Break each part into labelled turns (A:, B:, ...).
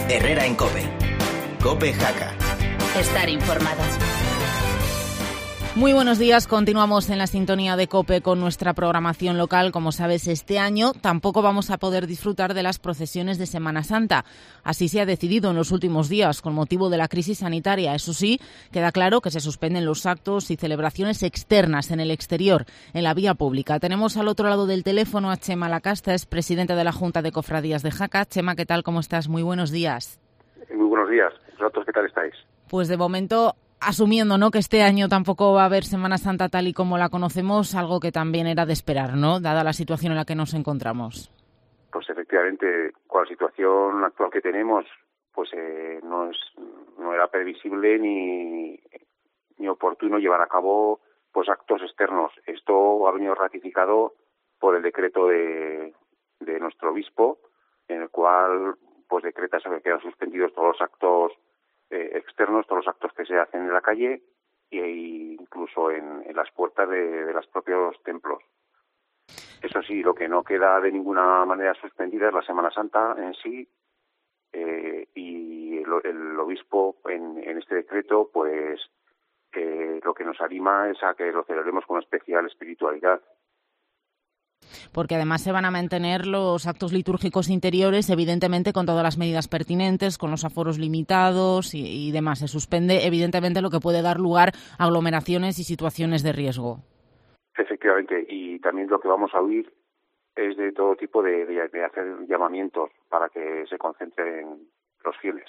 A: Herrera en COPE. COPE Jaca.
B: Estar informado.
C: Muy buenos días, continuamos en la sintonía de COPE con nuestra programación local. Como sabes, este año tampoco vamos a poder disfrutar de las procesiones de Semana Santa. Así se ha decidido en los últimos días con motivo de la crisis sanitaria. Eso sí, queda claro que se suspenden los actos y celebraciones externas en el exterior, en la vía pública. Tenemos al otro lado del teléfono a Chema Lacasta, es presidente de la Junta de Cofradías de Jaca. Chema, ¿qué tal? ¿Cómo estás? Muy buenos días.
D: Muy buenos días. ¿Vosotros qué tal estáis?
C: Pues de momento, asumiendo, ¿no?, que este año tampoco va a haber Semana Santa tal y como la conocemos, algo que también era de esperar, ¿no?, dada la situación en la que nos encontramos.
D: Pues efectivamente, con la situación actual que tenemos, pues no era previsible ni oportuno llevar a cabo pues actos externos. Esto ha venido ratificado por el decreto de nuestro obispo, en el cual pues decreta que quedan suspendidos todos los actos externos, todos los actos que se hacen en la calle e incluso en las puertas de los propios templos. Eso sí, lo que no queda de ninguna manera suspendida es la Semana Santa en sí, y el obispo en este decreto pues lo que nos anima es a que lo celebremos con especial espiritualidad.
C: Porque además se van a mantener los actos litúrgicos interiores, evidentemente con todas las medidas pertinentes, con los aforos limitados y demás. Se suspende, evidentemente, lo que puede dar lugar a aglomeraciones y situaciones de riesgo.
D: Efectivamente, y también lo que vamos a oír es de todo tipo de hacer llamamientos para que se concentren los fieles.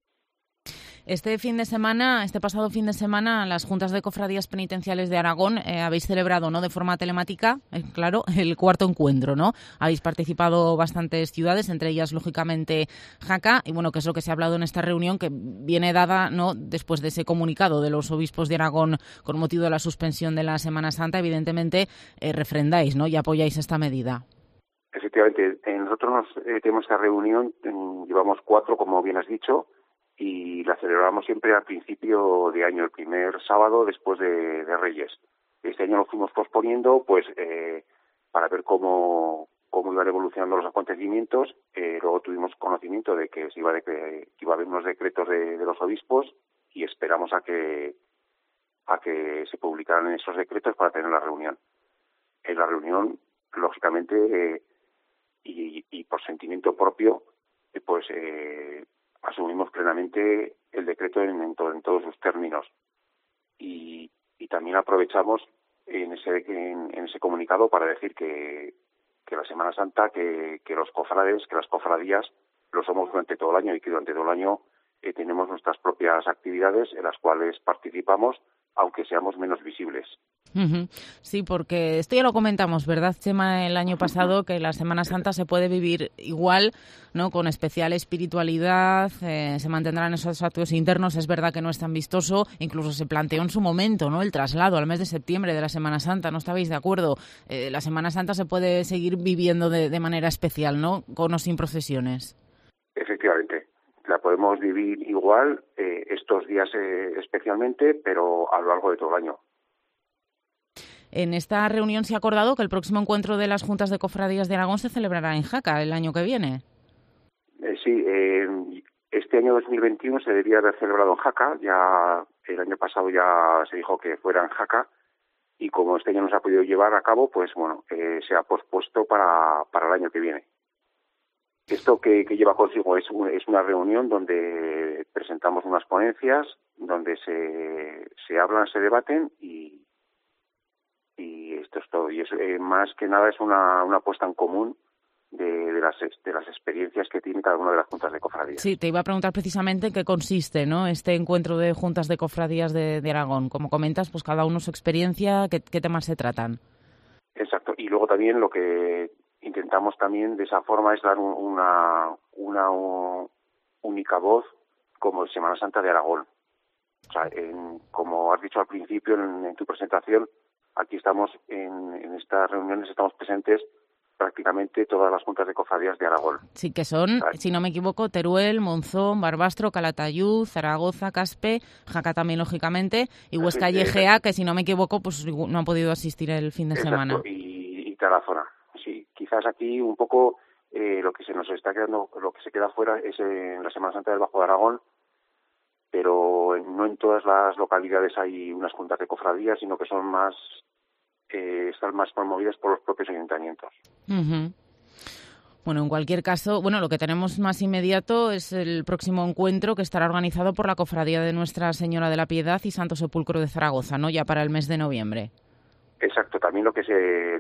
C: Este pasado fin de semana, las Juntas de Cofradías Penitenciales de Aragón habéis celebrado, ¿no?, de forma telemática, claro, el cuarto encuentro, ¿no? Habéis participado bastantes ciudades, entre ellas, lógicamente, Jaca, y bueno, que es lo que se ha hablado en esta reunión, que viene dada, ¿no?, después de ese comunicado de los obispos de Aragón con motivo de la suspensión de la Semana Santa. Evidentemente, refrendáis, ¿no?, y apoyáis esta medida.
D: Efectivamente, nosotros tenemos esta reunión, llevamos 4, como bien has dicho, y la celebramos siempre al principio de año, el primer sábado después de Reyes. Este año lo fuimos posponiendo pues para ver cómo iban evolucionando los acontecimientos. Luego tuvimos conocimiento de que iba a haber unos decretos de los obispos y esperamos a que se publicaran esos decretos para tener la reunión. En la reunión, lógicamente, y por sentimiento propio, pues asumimos plenamente el decreto en todos sus términos y también aprovechamos en ese comunicado para decir que la Semana Santa, que los cofrades, que las cofradías lo somos durante todo el año y que durante todo el año tenemos nuestras propias actividades en las cuales participamos, aunque seamos menos visibles.
C: Sí, porque esto ya lo comentamos, ¿verdad, Chema?, el año pasado, que la Semana Santa se puede vivir igual, ¿no?, con especial espiritualidad, se mantendrán esos actos internos. Es verdad que no es tan vistoso, incluso se planteó en su momento, ¿no?, el traslado al mes de septiembre de la Semana Santa. ¿No estabais de acuerdo? La Semana Santa se puede seguir viviendo de manera especial, ¿no?, con o sin procesiones.
D: Efectivamente, la podemos vivir igual estos días especialmente, pero a lo largo de todo el año.
C: En esta reunión se ha acordado que el próximo encuentro de las Juntas de Cofradías de Aragón se celebrará en Jaca el año que viene.
D: Sí, este año 2021 se debía haber celebrado en Jaca. Ya el año pasado ya se dijo que fuera en Jaca y como este año no se ha podido llevar a cabo, pues bueno, se ha pospuesto para el año que viene. Esto que lleva consigo es una reunión donde presentamos unas ponencias, donde se hablan, se debaten y esto es todo. Y es más que nada es una puesta en común de las experiencias que tiene cada una de las juntas de cofradías.
C: Sí, te iba a preguntar precisamente en qué consiste, ¿no?, este encuentro de juntas de cofradías de Aragón. Como comentas, pues cada uno su experiencia, ¿qué temas se tratan?
D: Exacto. Y luego también lo que intentamos también de esa forma es dar una única voz como Semana Santa de Aragón. O sea, como has dicho al principio en tu presentación, aquí estamos en estas reuniones, estamos presentes prácticamente todas las juntas de cofradías de Aragón.
C: Sí, que son, si no me equivoco, Teruel, Monzón, Barbastro, Calatayud, Zaragoza, Caspe, Jaca también, lógicamente, y Huesca y Egea, que si no me equivoco, pues no han podido asistir el fin de semana.
D: Y Tarazona. Sí, quizás aquí un poco Lo que se nos está quedando, lo que se queda fuera es en la Semana Santa del Bajo de Aragón, pero no en todas las localidades hay unas juntas de cofradías, sino que son más, están más promovidas por los propios ayuntamientos.
C: Uh-huh. Bueno, en cualquier caso, lo que tenemos más inmediato es el próximo encuentro que estará organizado por la Cofradía de Nuestra Señora de la Piedad y Santo Sepulcro de Zaragoza, ¿no? Ya para el mes de noviembre.
D: Exacto, también lo que se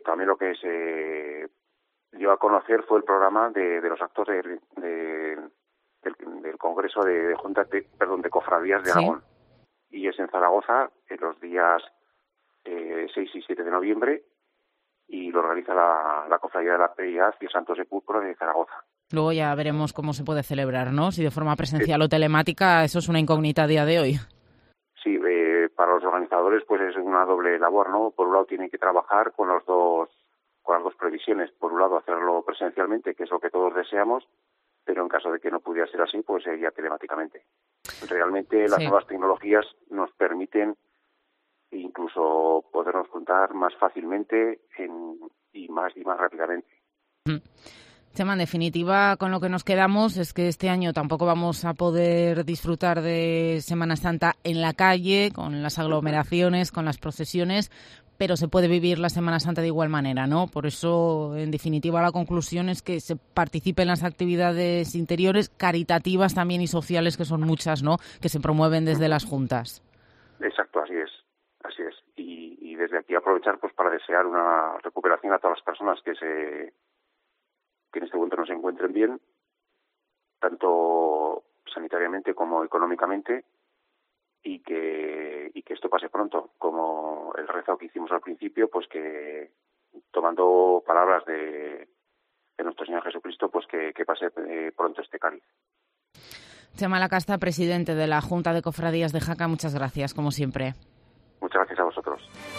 D: dio a conocer fue el programa de los actos del Congreso de Cofradías de Aragón. Y es en Zaragoza en los días 6 y 7 de noviembre, y lo organiza la Cofradía de la Piedad y el Santo Sepulcro de Zaragoza.
C: Luego ya veremos cómo se puede celebrar, ¿no? Si de forma presencial o telemática, eso es una incógnita a día de hoy.
D: Sí, para los organizadores pues es una doble labor, ¿no? Por un lado tienen que trabajar con las dos previsiones. Por un lado hacerlo presencialmente, que es lo que todos deseamos, pero en caso de que no pudiera ser así, pues sería telemáticamente. Realmente las nuevas tecnologías nos permiten incluso podernos juntar más fácilmente y más rápidamente.
C: Chema, en definitiva, con lo que nos quedamos es que este año tampoco vamos a poder disfrutar de Semana Santa en la calle, con las aglomeraciones, con las procesiones, pero se puede vivir la Semana Santa de igual manera, ¿no? Por eso, en definitiva, la conclusión es que se participe en las actividades interiores, caritativas también y sociales, que son muchas, ¿no?, que se promueven desde las juntas.
D: Exacto, así es. Y desde aquí aprovechar pues para desear una recuperación a todas las personas que en este momento no se encuentren bien, tanto sanitariamente como económicamente, y que esto pase pronto, como el rezo que hicimos al principio, pues que tomando palabras de nuestro Señor Jesucristo, pues que pase pronto este cáliz.
C: Chema Lacasta, presidente de la Junta de Cofradías de Jaca, muchas gracias, como siempre.
D: Muchas gracias a vosotros.